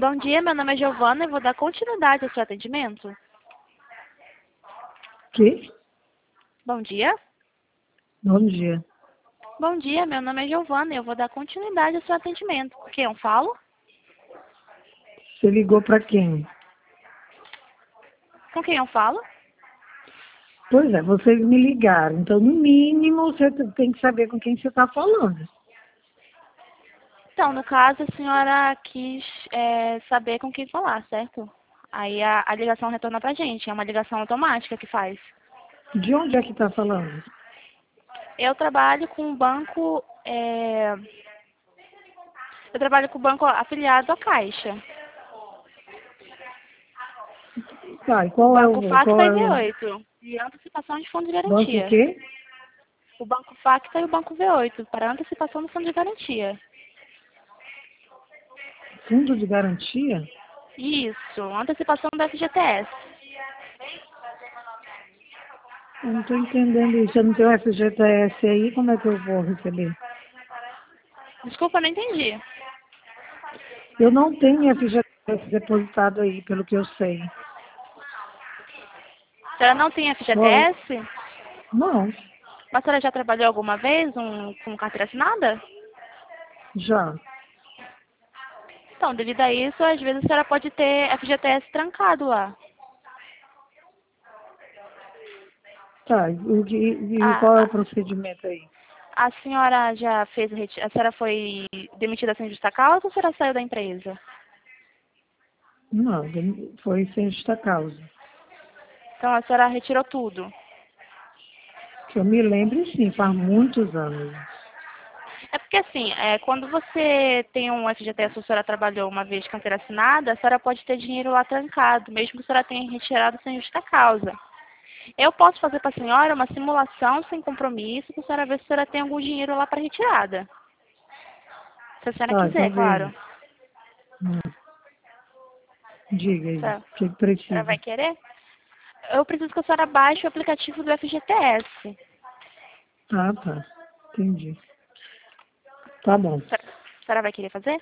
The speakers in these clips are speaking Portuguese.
Bom dia, meu nome é Giovana e vou dar continuidade ao seu atendimento. Que? Bom dia. Bom dia. Bom dia, meu nome é Giovana e eu vou dar continuidade ao seu atendimento. Com quem eu falo? Você ligou para quem? Com quem eu falo? Pois é, vocês me ligaram. Então, no mínimo, você tem que saber com quem você está falando. Então, no caso, a senhora quis saber com quem falar, certo? Aí a ligação retorna pra gente. É uma ligação automática que faz. De onde é que está falando? Eu trabalho com um banco... Eu trabalho com o banco afiliado à Caixa. Tá, e O qual é Banco o... Facta Qual e é o V8. De antecipação de fundo de banco o garantia. quê? O Banco Facta e o Banco V8, para antecipação do fundo de garantia. Fundo de garantia? Isso, antecipação do FGTS. Eu não estou entendendo isso. Eu não tenho FGTS aí, como é que eu vou receber? Desculpa, não entendi. Eu não tenho FGTS depositado aí, pelo que eu sei. A senhora não tem Só... FGTS? Não, Mas a senhora já trabalhou alguma vez com carteira assinada? já. Então, devido a isso, às vezes a senhora pode ter FGTS trancado lá. Tá, e A, qual é o a, procedimento aí? a senhora já fez a senhora foi demitida sem justa causa ou a senhora saiu da empresa? Não, foi sem justa causa. Então a senhora retirou tudo. Que eu me lembro, sim, faz muitos anos. É porque assim, quando você tem um FGTS, a senhora trabalhou uma vez de carteira assinada, a senhora pode ter dinheiro lá trancado, mesmo que a senhora tenha retirado sem justa causa. Eu posso fazer para a senhora uma simulação sem compromisso, para a senhora ver se a senhora tem algum dinheiro lá para retirada. Se a senhora Tá, então quiser, veja. claro. Hum, Diga aí, A o que senhora vai precisa? querer? Eu preciso que a senhora baixe o aplicativo do FGTS. Ah, tá. Entendi. Tá bom. A senhora vai querer fazer?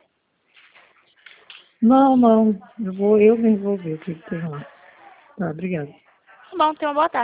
Não, não. Eu me envolver o que tem lá. Tá, obrigado. Tá bom, tenha uma boa tarde.